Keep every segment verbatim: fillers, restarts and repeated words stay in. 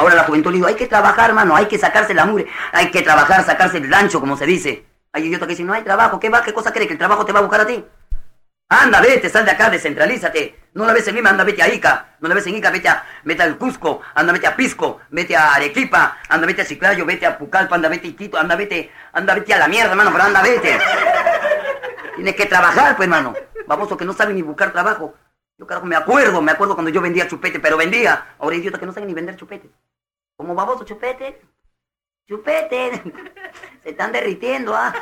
Ahora la juventud le digo, hay que trabajar, mano, hay que sacarse la mugre, hay que trabajar, sacarse el gancho, como se dice. Hay idiotas que dicen, no hay trabajo, ¿qué va? ¿Qué cosa cree? ¿Que el trabajo te va a buscar a ti? Anda, vete, sal de acá, descentralízate. No la ves en Lima, anda, vete a Ica. No la ves en Ica, vete, a, vete al Cusco. Anda, vete a Pisco. Vete a Arequipa. Anda, vete a Chiclayo. Vete a Pucallpa. Anda, vete a Quito. Anda, vete, anda, vete a la mierda, hermano, pero anda, vete. Tienes que trabajar, pues, hermano. Baboso que no sabe ni buscar trabajo. Yo, carajo, me acuerdo, me acuerdo cuando yo vendía chupete, pero vendía. Ahora idiota que no sabe ni vender chupete. Como baboso, chupete. Chupete. Se están derritiendo, ¿ah?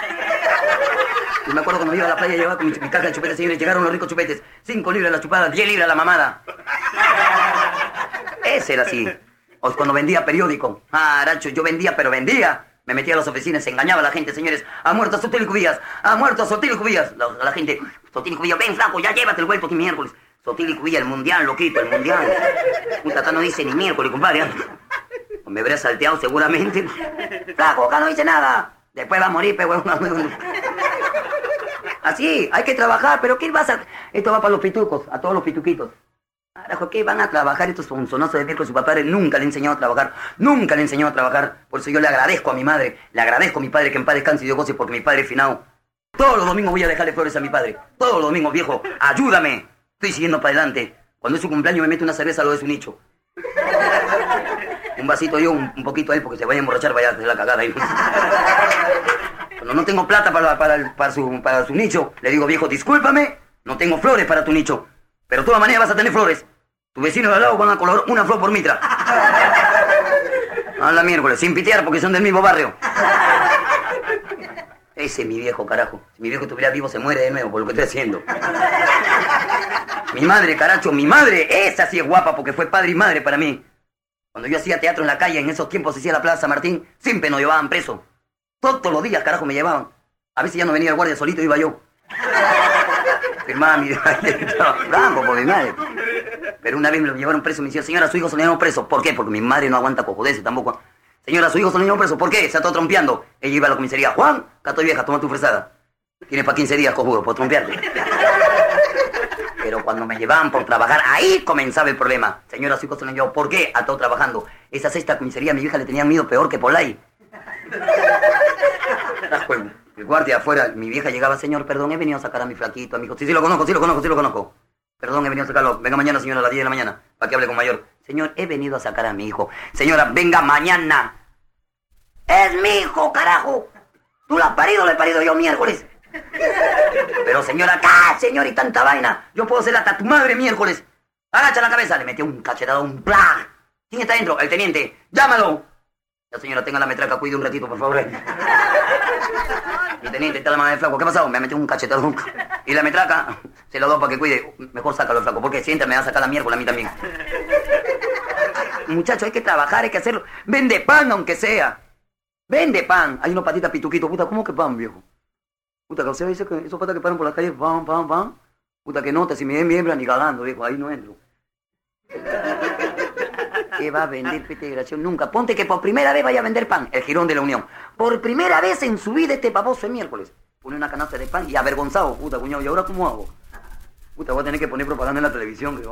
Yo me acuerdo cuando iba a la playa, llevaba con mi, mi caja de chupetes, señores, llegaron los ricos chupetes. Cinco libras la chupada, diez libras la mamada. Ese era así. O cuando vendía periódico. Ah, Aracho, yo vendía, pero vendía. Me metía a las oficinas, engañaba a la gente, señores. Ha muerto Sotilio Cubillas, ha muerto Sotilio Cubillas. La, la gente, Sotilio Cubillas, ven flaco, ya llévate el vuelto aquí miércoles. Sotilio Cubillas, el mundial, loquito, el mundial. Puta, acá no dice ni miércoles, compadre. Me habría salteado seguramente. Flaco, acá no dice nada. Después va a morir, pero huevón. Así, hay que trabajar, pero ¿qué vas a...? Esto va para los pitucos, a todos los pituquitos. Carajo, ¿qué van a trabajar estos sonazos de miércoles? Su papá nunca le enseñó a trabajar, nunca le enseñó a trabajar. Por eso yo le agradezco a mi madre, le agradezco a mi padre que en paz descanse y Dios goce, porque mi padre es finado. Todos los domingos voy a dejarle flores a mi padre. Todos los domingos, viejo, ayúdame. Estoy siguiendo para adelante. Cuando es su cumpleaños me mete una cerveza a lo de su nicho. Un vasito yo, un, un poquito a él, porque se vaya a emborrachar, vaya a hacer la cagada ahí. Cuando no tengo plata para, para, para, su, para su nicho, le digo, viejo, discúlpame, no tengo flores para tu nicho. Pero de todas maneras vas a tener flores. Tu vecino de al lado van a colorar una flor por mitra. A la miércoles, sin pitear porque son del mismo barrio. Ese es mi viejo, carajo. Si mi viejo estuviera vivo se muere de nuevo por lo que estoy haciendo. Mi madre, caracho, mi madre, esa sí es guapa porque fue padre y madre para mí. Cuando yo hacía teatro en la calle, en esos tiempos se hacía la Plaza Martín, siempre nos llevaban preso. Todos los días, carajo, me llevaban. A veces ya no venía el guardia solito, iba yo. Firmaba mi... Bravo, por mi madre. Pero una vez me lo llevaron preso y me decía, señora, su hijo se lo llevaron preso. ¿Por qué? Porque mi madre no aguanta cojodeces tampoco. Señora, su hijo se lo llevaron preso. ¿Por qué? Se está trompeando. Ella iba a la comisaría. Juan, cato vieja, toma tu fresada. Tienes para quince días, cojudo, por trompearte. Pero cuando me llevaban por trabajar, ahí comenzaba el problema. Señora, su hijo se lo llevó. ¿Por qué? Ha estado trabajando. Esa sexta comisaría a mi vieja le tenían miedo peor que Polay. El guardia afuera, mi vieja llegaba, señor, perdón, he venido a sacar a mi flaquito, a mi hijo. Sí, sí, lo conozco, sí, lo conozco, sí, lo conozco. Perdón, he venido a sacarlo. Venga mañana, señora, a las diez de la mañana, para que hable con mayor. Señor, he venido a sacar a mi hijo. Señora, venga mañana. Es mi hijo, carajo. Tú lo has parido, lo he parido yo miércoles. Pero señora, acá, señor, y tanta vaina. Yo puedo ser hasta tu madre miércoles. Agacha la cabeza, le metió un cachetado, un plá. ¿Quién está dentro? El teniente. Llámalo. La señora, tenga la metraca, cuide un ratito, por favor. Mi teniente, está la mano del flaco. ¿Qué ha pasado? Me ha metido un cachetado. Y la metraca, se la doy para que cuide. Mejor sácalo, flaco, porque si entra me va a sacar la miércoles a mí también. Muchacho, hay que trabajar, hay que hacerlo. Vende pan, aunque sea. Vende pan. Hay unos patitas pituquitos. Puta, ¿cómo que pan, viejo? Puta, que usted dice que esos patas que paran por la calle, pan, pan, pan. Puta, que nota, si me den miembros ni cagando, viejo. Ahí no entro. ¿Qué va a vender, pete desgraciado? Nunca. Ponte que por primera vez vaya a vender pan, el Girón de la Unión. Por primera vez en su vida este baboso es miércoles. Pone una canasta de pan y avergonzado, puta, cuñado. ¿Y ahora cómo hago? Puta, voy a tener que poner propaganda en la televisión, creo.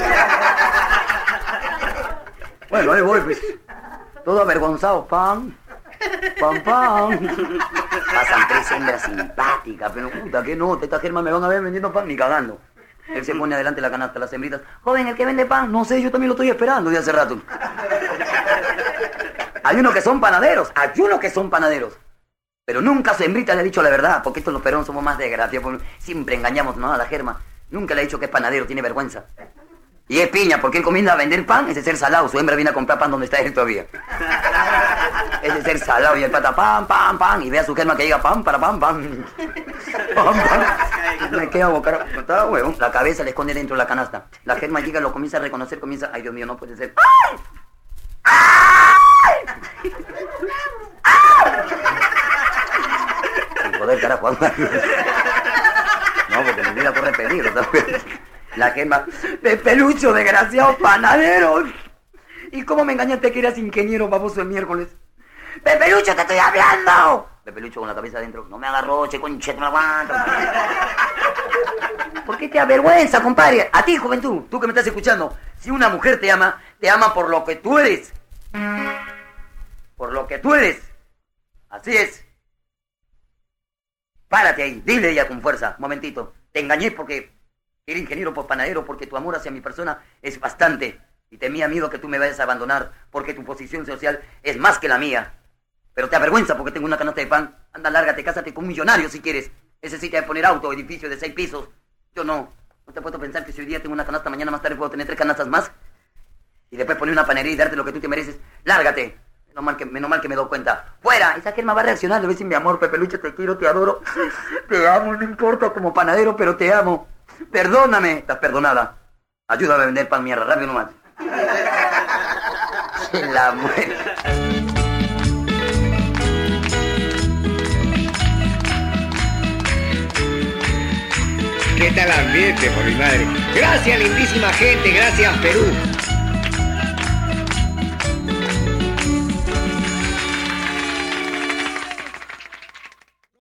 Bueno, ahí voy, pues. Todo avergonzado, pan, pan, pan. Pasan tres hembras simpáticas, pero puta, que no, esta germa me van a ver vendiendo pan ni cagando. Él se pone adelante la canasta, las hembritas. Joven, el que vende pan, no sé, yo también lo estoy esperando de hace rato. Hay unos que son panaderos, hay unos que son panaderos. Pero nunca a su hembrita le ha dicho la verdad, porque estos los peruanos somos más desgraciados. Siempre engañamos, ¿no?, a la germa. Nunca le ha dicho que es panadero, tiene vergüenza. Y es piña, porque él comienza a vender pan, ese ser salado. Su hembra viene a comprar pan donde está él todavía. Ese ser salado y el pata pam, pam, pam. Y ve a su germa que llega pam, para pam, pam. Pam, pam. Me queda boca, está huevo. La cabeza le esconde dentro de la canasta. La germa llega, lo comienza a reconocer, comienza, ay Dios mío, no puede ser. ¡Ay! ¡Ay! ¡Ay! Joder, carajo. No, porque mi vida corre peligro, ¿sabes? La germa, Pepelucho, desgraciado panadero. ¿Y cómo me engañaste que eras ingeniero, baboso, el miércoles? Pepelucho, te estoy hablando. Pepelucho con la cabeza adentro. No me agarroche, conche, no me aguanto. ¿Por qué te avergüenza, compadre? A ti, juventud, tú que me estás escuchando. Si una mujer te ama, te ama por lo que tú eres. Por lo que tú eres. Así es. Párate ahí, dile ella con fuerza. Momentito. Te engañé porque era ingeniero por panadero, porque tu amor hacia mi persona es bastante. Y temía miedo que tú me vayas a abandonar, porque tu posición social es más que la mía. Pero te avergüenza porque tengo una canasta de pan. Anda, lárgate, cásate con un millonario si quieres. Ese sí te va a poner auto, edificio de seis pisos. Yo no. ¿No te puedo pensar que si hoy día tengo una canasta, mañana más tarde puedo tener tres canastas más? Y después poner una panería y darte lo que tú te mereces. ¡Lárgate! Menos mal que, menos mal que me doy cuenta. ¡Fuera! Esa Germa va a reaccionar. Le voy a decir, mi amor, Pepeluche, te quiero, te adoro. Te amo, no importa como panadero, pero te amo. Perdóname. Estás perdonada. Ayúdame a vender pan mierda, rápido nomás. La muerte. ¿Qué tal ambiente, por mi madre? Gracias, lindísima gente, gracias, Perú.